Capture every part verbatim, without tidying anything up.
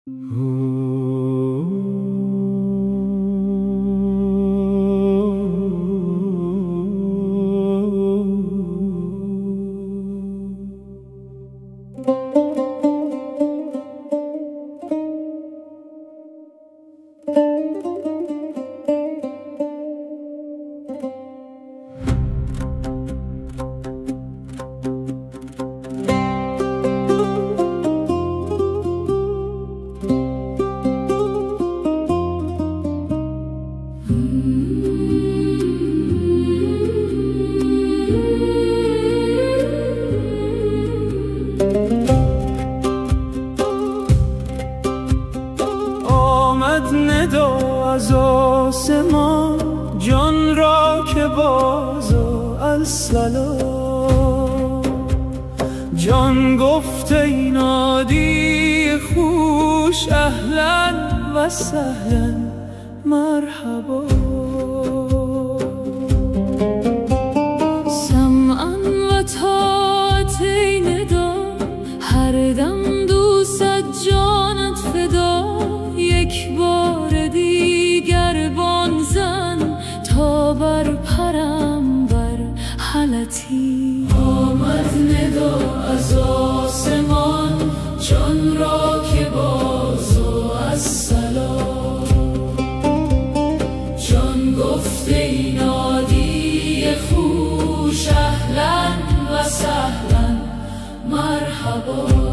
آمد ندا از آسمان جان را که باز السلام. جان گفت ای نادی خوش اهلا و سهلا مرحبا. سمعا و طاعت ای ندا هر دم دوست جانت فدا. یک بار دیگر بانگ زن تا بر پرم بر حالتی. آمد ندا از آسمان جان را که باز السلام. جان گفت ای نادی خوش اهلا و سهلا مرحبا.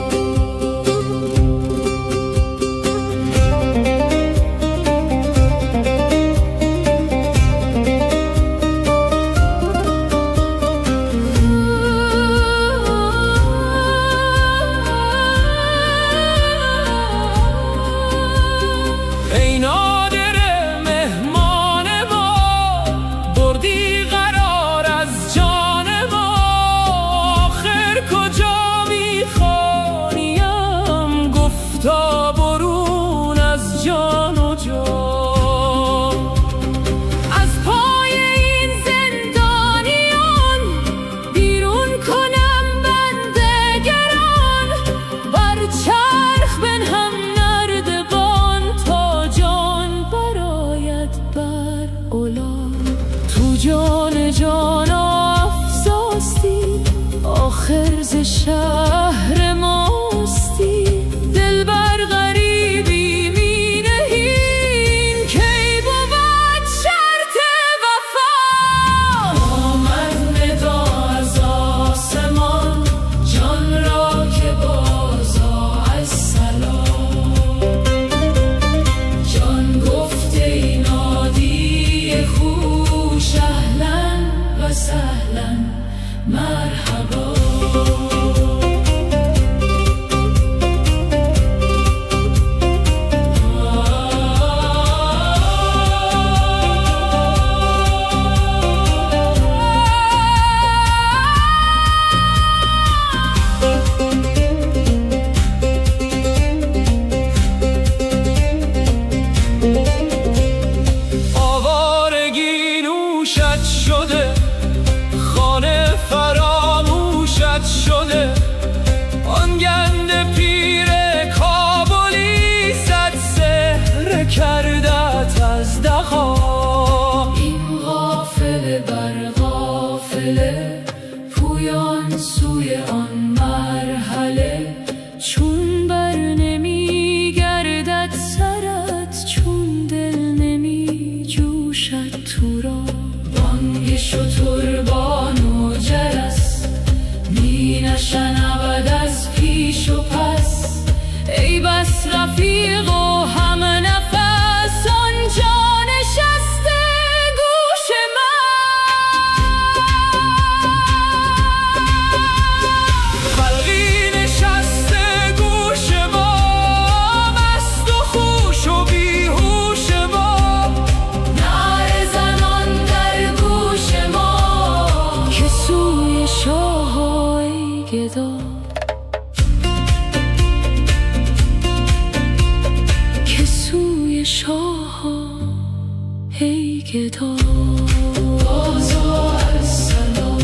جان جان افزاستی آخر ز شهر ماستی. دل بر غریبی می نهین کی بود شرط وفا. آمد ندا از آسمان جان را که باز السلام. جان گفت ای نادی خوش اهلا و سهلا مرحبا. آوارگی نوشت شده خانه فراموشت شده. آن گند پیر کابلی صد سحر کردت از دغا. این غافل بر غافله پویان سوی آن مرحله. چون بر نمی گردد سرت چون دل نمی جوشد تو را. بانگ شتربان و جرس می نشنود از پیش و پس. ای بس رفیق و هم نفس آنجا نشسته گوش من. خلقی نشسته گوش ما مست و خوش و بیهوش ما. نعره زنان در گوش ما که سوی شاه ای گدا. که سوی شاه ای گدا. باز السلام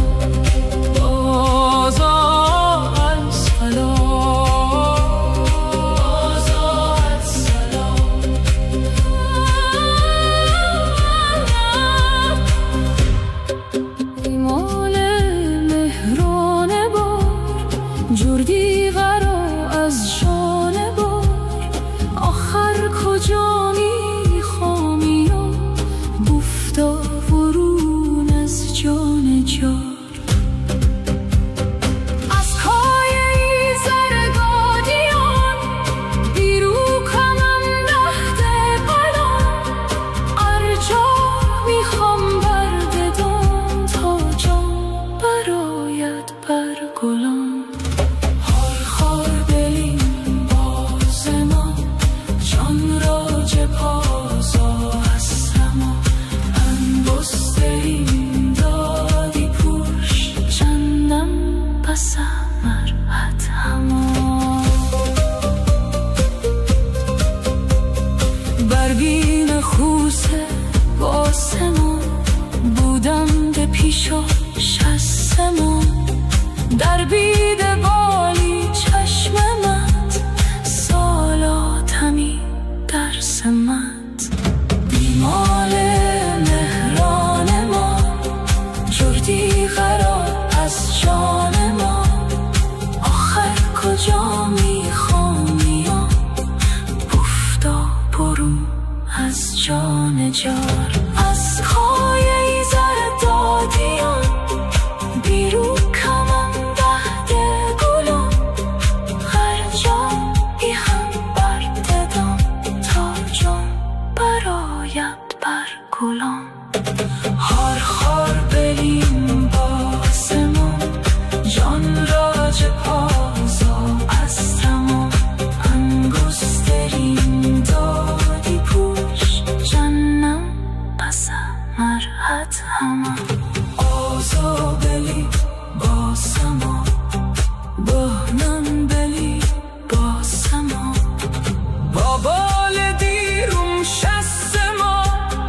باز السلام. باز برگین خوسه با آسمون بودم به پیش و شستمون در بیده بالی چشممت سالاتمی در سمت بیمال مهران ما جردی قرار از جان ما آخر کجا میخوام یا بفتا برو از جان جار از خایه زر دادیان بیرو کمم بهده گلم هر جان بی هم برددم تا جان برایت بر گلم هار خار بریم باسمون جان راج پازا از تمام انگسترین دادی پوش جنم پس مرحت همم آزا بلی باسما بهنم بلی باسما با بال دیروم شست ما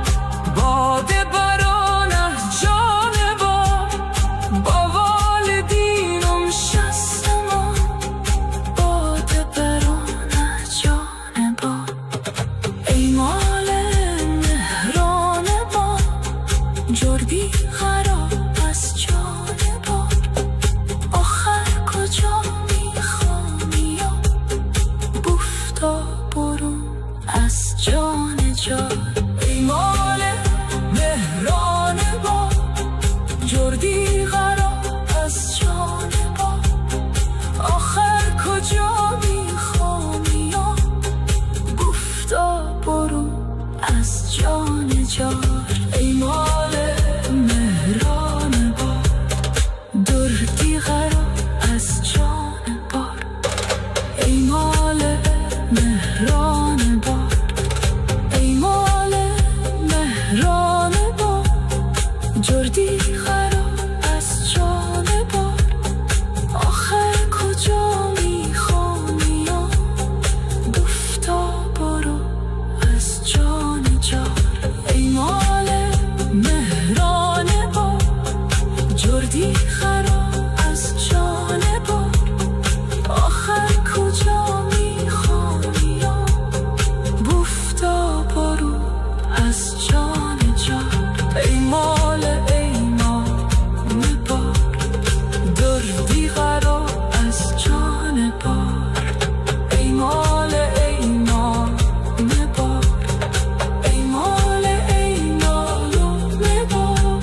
باده برانه جان با با والدینم شست ما باده برانه جان با ای مال مهران با جردی خراب از جان با آخر کجا میخوام یا بفتا برو از جان جار ای مال مهران با جردی خراب از جان با آخر کجا میخوام یا بفتا برو از جان جار ای مال مهران با دردی قرار از جان بار ای مال مهران بار ای مال مهران بار جردی قرار از جان بار آخر کجا میخوام یا گفتا برو از جان جار ای مال مهران با جردی خراب از جان با آخر کجا میخوام یا بفتا برو از جان جار ای مال ای مال بار دردی خراب از جان بار ای مال ای مال بار ای مال ای مال بار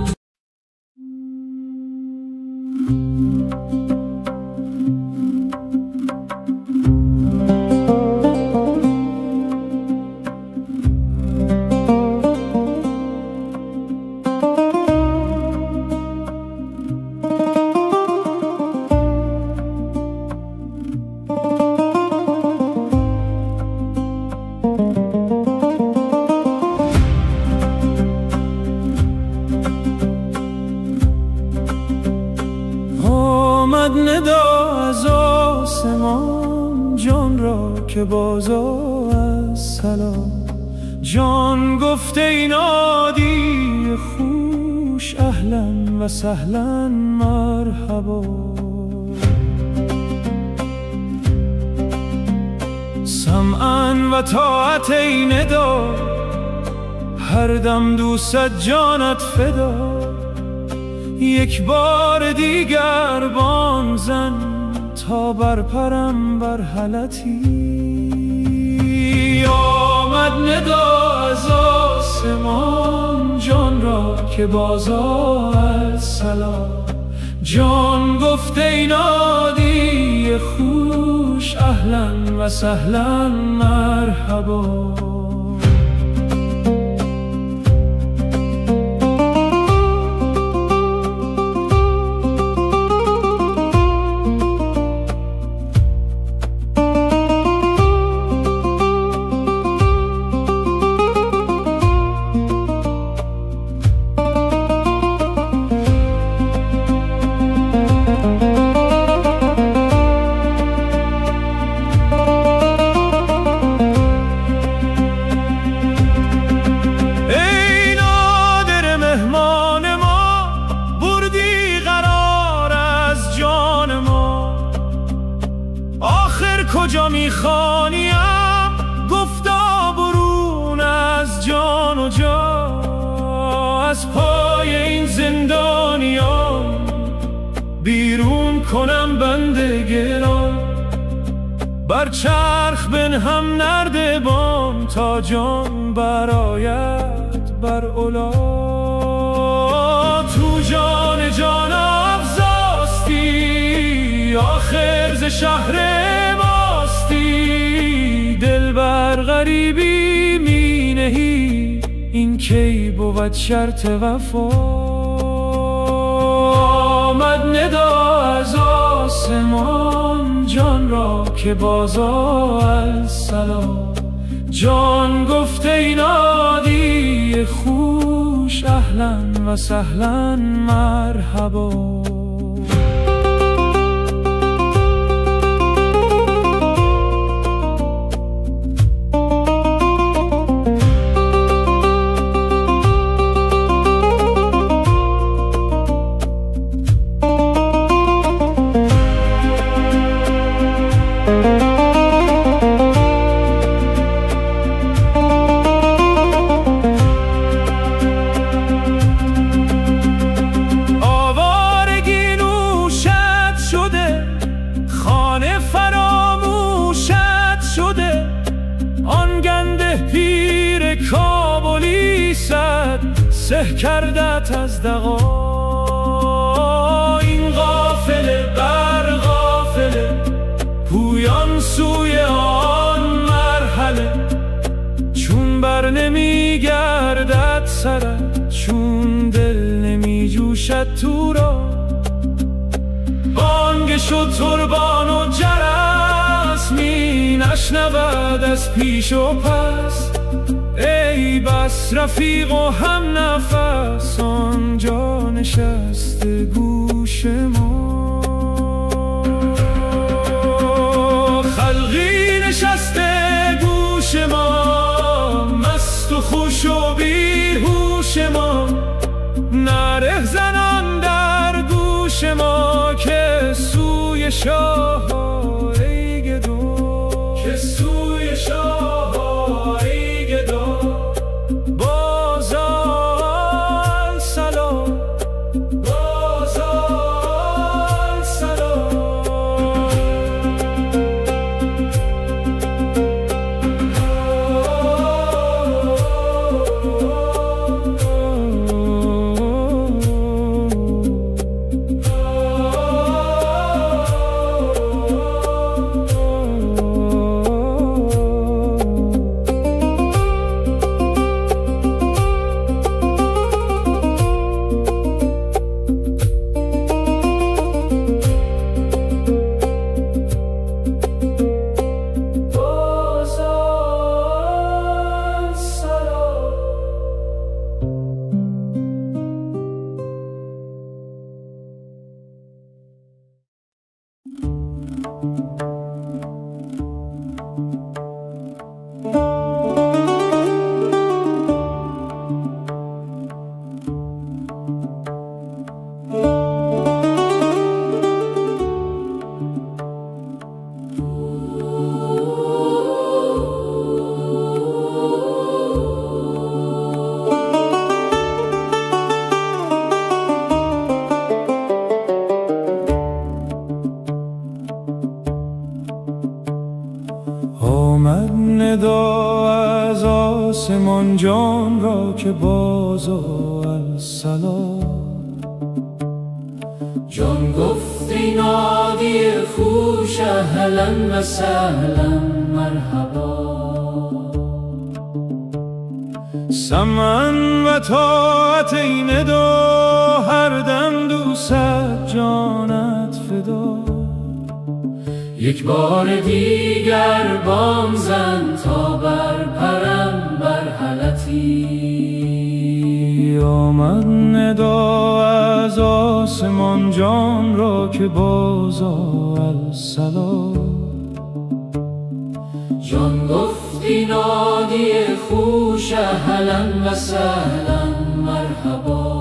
آمد ندا از آسمان جان را که بازا از سلام جان گفته ای نادی خوش اهلا و سهلا مرحبا سمعا و طاعت ای ندا هر دم دوست جانت فدا یک بار دیگر بانگ زن تا برپرم بر حلتی آمد ندا از آسمان جان را که بازا از سلام جان گفته ای نادی خوش اهلا و سهلا مرحبا کنم بنده گران، بر چرخ بنهم نردبان تا جان برآید بر علا. تو جان جان افزاستی، آخر ز شهر ماستی. دل بر غریبی می نهی، این کی بود شرط وفا. آمد ندا از آسمان جان را که بازآ السلام. جان گفت ای نادی خوش، اهلا و سهلا مرحبا. سه کردت از دغا، این غافله بر غافله، پویان سوی آن مرحله. چون بر نمی گردد سرت، چون دل نمی جوشد تو را. بانگ شتربان و جرس می نشنود از پیش و پس. ای بس رفیق و هم نفس، آنجا نشسته گوش ما. خلقی نشسته گوش ما، مست و خوش و بیهوش ما. نره زنان در گوش ما که سوی شاه ای گدو، که سوی شاه آسمان جان را که بازآ السلام. جان گفت ای نادی خوش، اهلا و سهلا مرحبا. سمعا و طاعت ای ندا، هر دم دوست جانت فدا. یک بار دیگر بام زن تا بر پرم بر حلتی. آمد ندا از آسمان جان را که بازآ السلام. جان گفت ای نادی خوش، اهلا و سهلا مرحبا.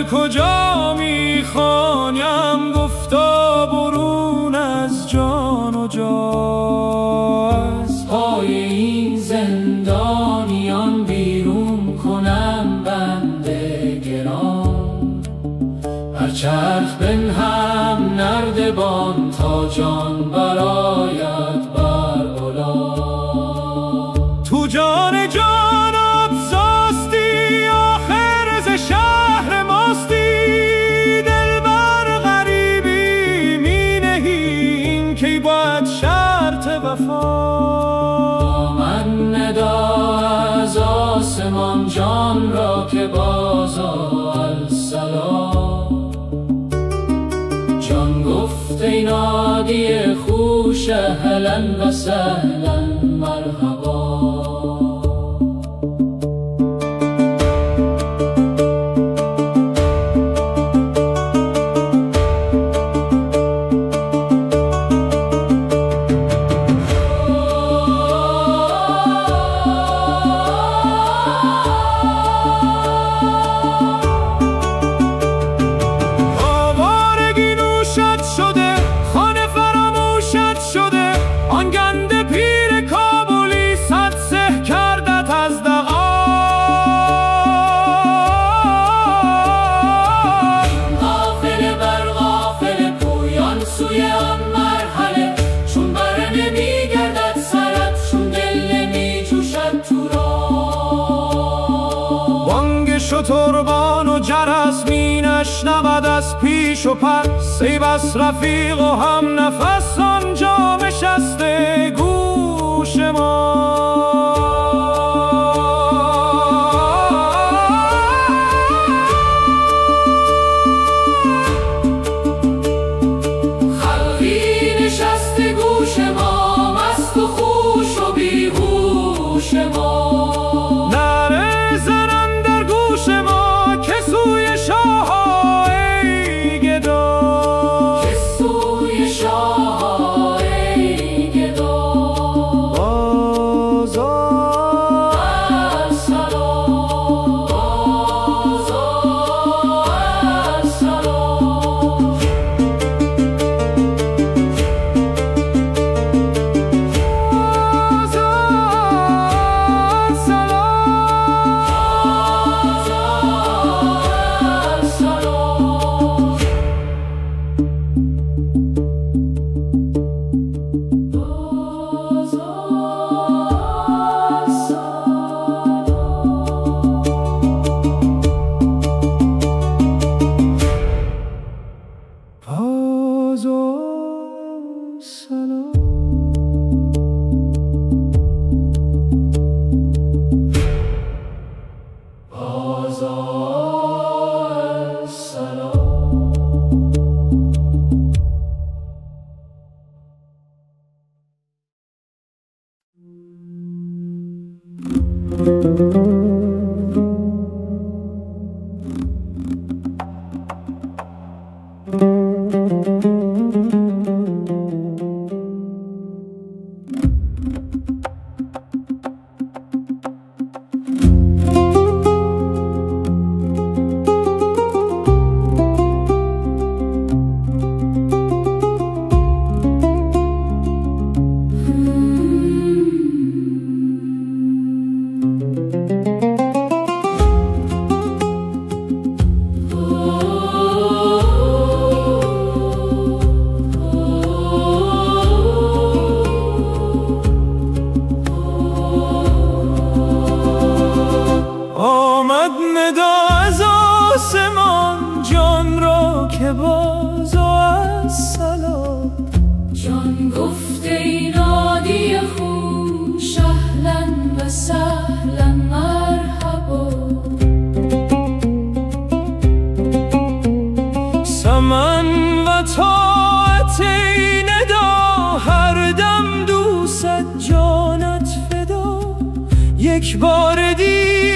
کجا میخوانیم گفتا برون از جان و جا از پای این زندانیان بیرون کنم بنده گران، بر چرخ بنهم نردبان تا جان برآید بر علا. تو جان جان ابزاستی آخر ز شهر ماستی، دلبر غریبی می نهی این کی باید شرط وفا. من ندا از آسمان جان را که بازا السلام. جان گفت ای نادی خوش اهلا و سهلا مرحبا. شتربان و جرس می نشنود از پیش و پس، ای بس رفیق و هم نفس آنجا نشسته گوش ما. خلقی نشسته گوش ما، مست و خوش و بیهوش ما. یک بار دیگر